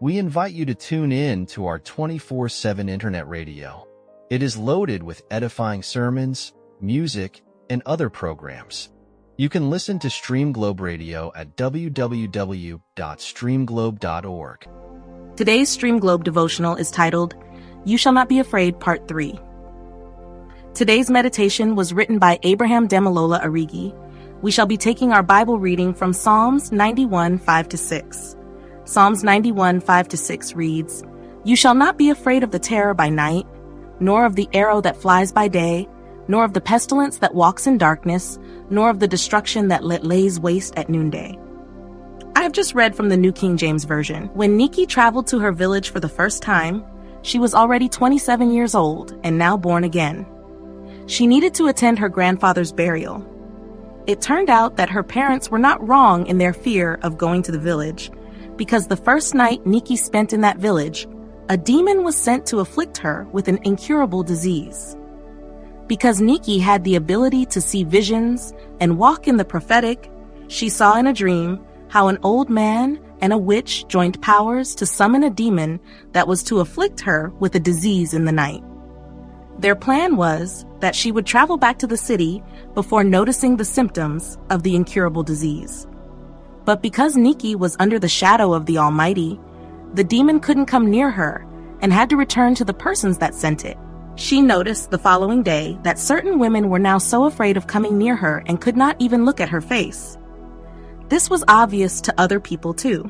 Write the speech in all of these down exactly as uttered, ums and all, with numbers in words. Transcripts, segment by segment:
We invite you to tune in to our twenty-four seven internet radio. It is loaded with edifying sermons, music, and other programs. You can listen to Stream Globe Radio at w w w dot stream globe dot org. Today's Stream Globe devotional is titled, You Shall Not Be Afraid, Part three. Today's meditation was written by Abraham Damilola Arigi. We shall be taking our Bible reading from Psalms ninety-one, five to six. Psalms ninety-one, five to six reads, You shall not be afraid of the terror by night, nor of the arrow that flies by day, nor of the pestilence that walks in darkness, nor of the destruction that lays waste at noonday. I have just read from the New King James Version. When Nikki traveled to her village for the first time, she was already twenty-seven years old and now born again. She needed to attend her grandfather's burial. It turned out that her parents were not wrong in their fear of going to the village, because the first night Nikki spent in that village, a demon was sent to afflict her with an incurable disease. Because Nikki had the ability to see visions and walk in the prophetic, she saw in a dream how an old man and a witch joined powers to summon a demon that was to afflict her with a disease in the night. Their plan was that she would travel back to the city before noticing the symptoms of the incurable disease. But because Nikki was under the shadow of the Almighty, the demon couldn't come near her and had to return to the persons that sent it. She noticed the following day that certain women were now so afraid of coming near her and could not even look at her face. This was obvious to other people too.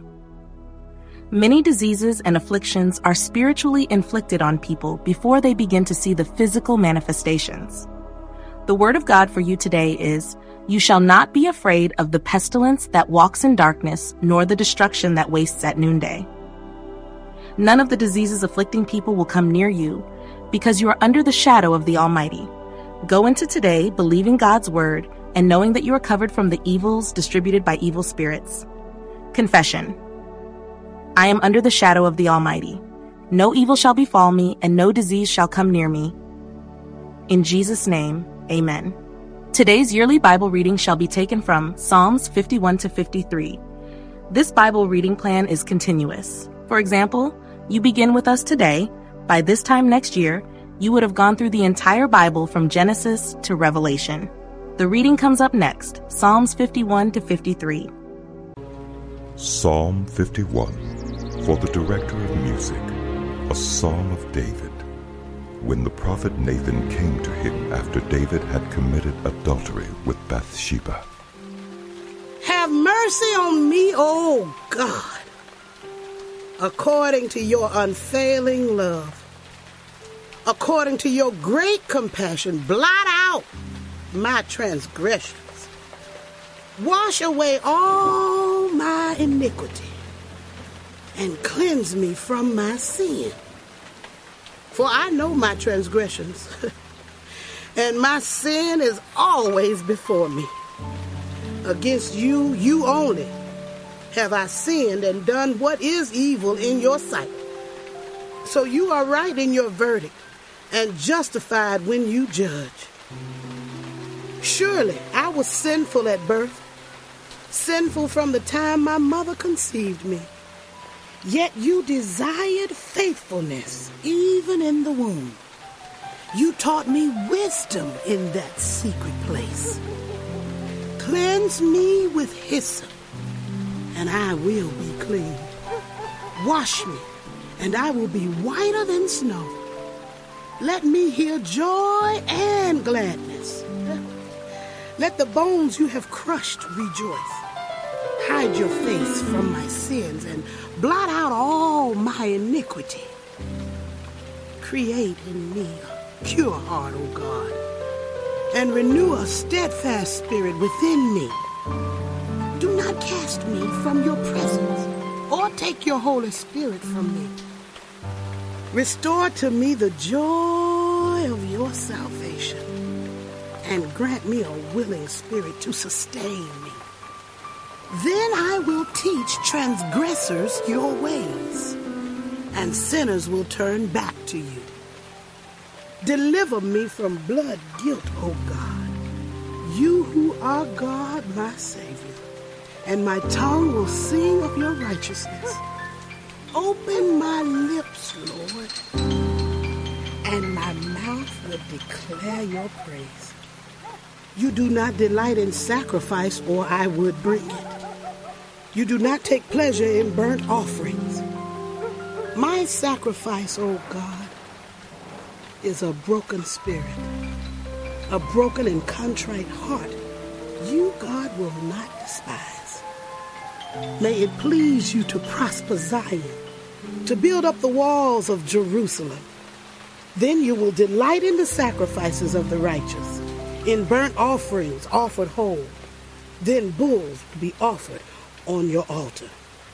Many diseases and afflictions are spiritually inflicted on people before they begin to see the physical manifestations. The word of God for you today is, You shall not be afraid of the pestilence that walks in darkness, nor the destruction that wastes at noonday. None of the diseases afflicting people will come near you, because you are under the shadow of the Almighty. Go into today believing God's word and knowing that you are covered from the evils distributed by evil spirits. Confession. I am under the shadow of the Almighty. No evil shall befall me, and no disease shall come near me. In Jesus' name, amen. Today's yearly Bible reading shall be taken from Psalms fifty-one to fifty-three. This Bible reading plan is continuous. For example, you begin with us today. By this time next year, you would have gone through the entire Bible from Genesis to Revelation. The reading comes up next, Psalms fifty-one to fifty-three. Psalm fifty-one, for the director of music, a psalm of David. When the prophet Nathan came to him after David had committed adultery with Bathsheba. Have mercy on me, O God, according to your unfailing love. According to your great compassion, blot out my transgressions. Wash away all my iniquity and cleanse me from my sin. For I know my transgressions, and my sin is always before me. Against you, you only, have I sinned and done what is evil in your sight. So you are right in your verdict and justified when you judge. Surely I was sinful at birth, sinful from the time my mother conceived me. Yet you desired faithfulness even in the womb. You taught me wisdom in that secret place. Cleanse me with hyssop, and I will be clean. Wash me, and I will be whiter than snow. Let me hear joy and gladness. Let the bones you have crushed rejoice. Hide your face from my sins and blot out all my iniquity. Create in me a pure heart, O God, and renew a steadfast spirit within me. Do not cast me from your presence, or take your Holy Spirit from me. Restore to me the joy of your salvation, and grant me a willing spirit to sustain me. Then I will teach transgressors your ways, and sinners will turn back to you. Deliver me from blood guilt, O God, you who are God, my Savior, and my tongue will sing of your righteousness. Open my lips, Lord, and my mouth will declare your praise. You do not delight in sacrifice, or I would bring it. You do not take pleasure in burnt offerings. My sacrifice, O God, is a broken spirit, a broken and contrite heart. You, God, will not despise. May it please you to prosper Zion, to build up the walls of Jerusalem. Then you will delight in the sacrifices of the righteous, in burnt offerings offered whole. Then bulls will be offered on your altar.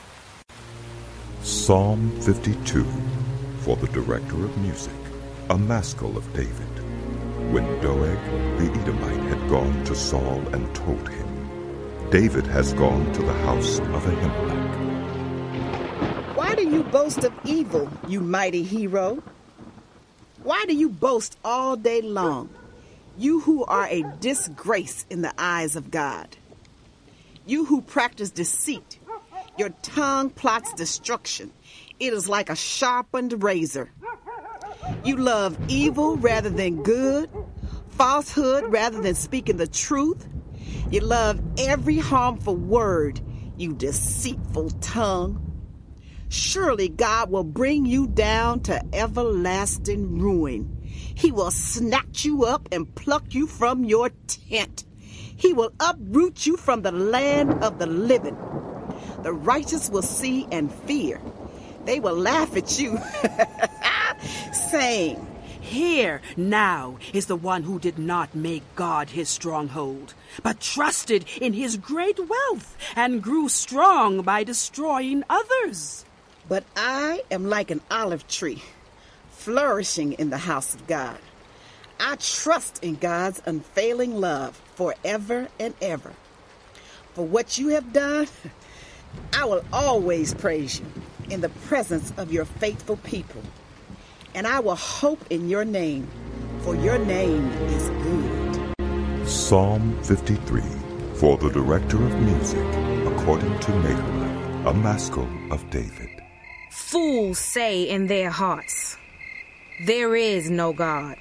Psalm fifty-two, for the director of music, a maskil of David. When Doeg the Edomite had gone to Saul and told him, David has gone to the house of Ahimelech. Why do you boast of evil, you mighty hero? Why do you boast all day long, you who are a disgrace in the eyes of God? You who practice deceit, your tongue plots destruction. It is like a sharpened razor. You love evil rather than good, falsehood rather than speaking the truth. You love every harmful word, you deceitful tongue. Surely God will bring you down to everlasting ruin. He will snatch you up and pluck you from your tent. He will uproot you from the land of the living. The righteous will see and fear. They will laugh at you, saying, Here now is the one who did not make God his stronghold, but trusted in his great wealth and grew strong by destroying others. But I am like an olive tree, flourishing in the house of God. I trust in God's unfailing love forever and ever. For what you have done, I will always praise you in the presence of your faithful people. And I will hope in your name, for your name is good. Psalm fifty-three, for the director of music, according to Nahum, a maskil of David. Fools say in their hearts, there is no God.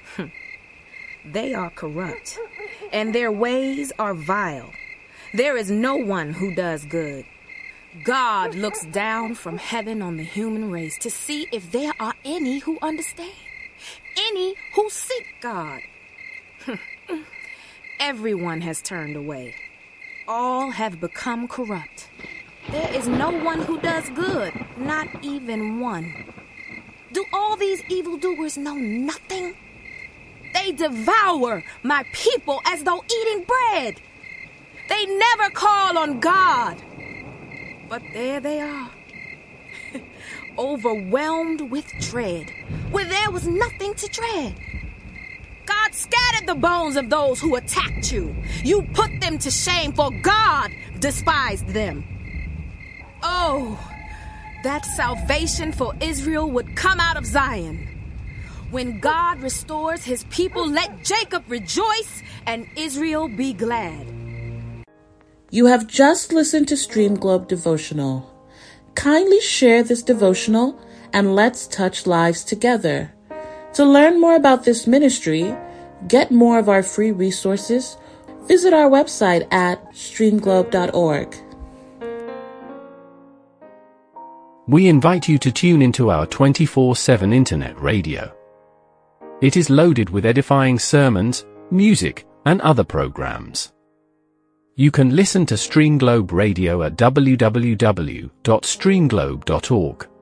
They are corrupt, and their ways are vile. There is no one who does good. God looks down from heaven on the human race to see if there are any who understand, any who seek God. Everyone has turned away. All have become corrupt. There is no one who does good, not even one. Do all these evildoers know nothing? They devour my people as though eating bread. They never call on God. But there they are, overwhelmed with dread, where there was nothing to dread. God scattered the bones of those who attacked you. You put them to shame, for God despised them. Oh, that salvation for Israel would come out of Zion. When God restores his people, let Jacob rejoice and Israel be glad. You have just listened to Stream Globe Devotional. Kindly share this devotional and let's touch lives together. To learn more about this ministry, get more of our free resources, visit our website at stream globe dot org. We invite you to tune into our twenty-four seven internet radio. It is loaded with edifying sermons, music, and other programs. You can listen to Stream Globe Radio at w w w dot stream globe dot org.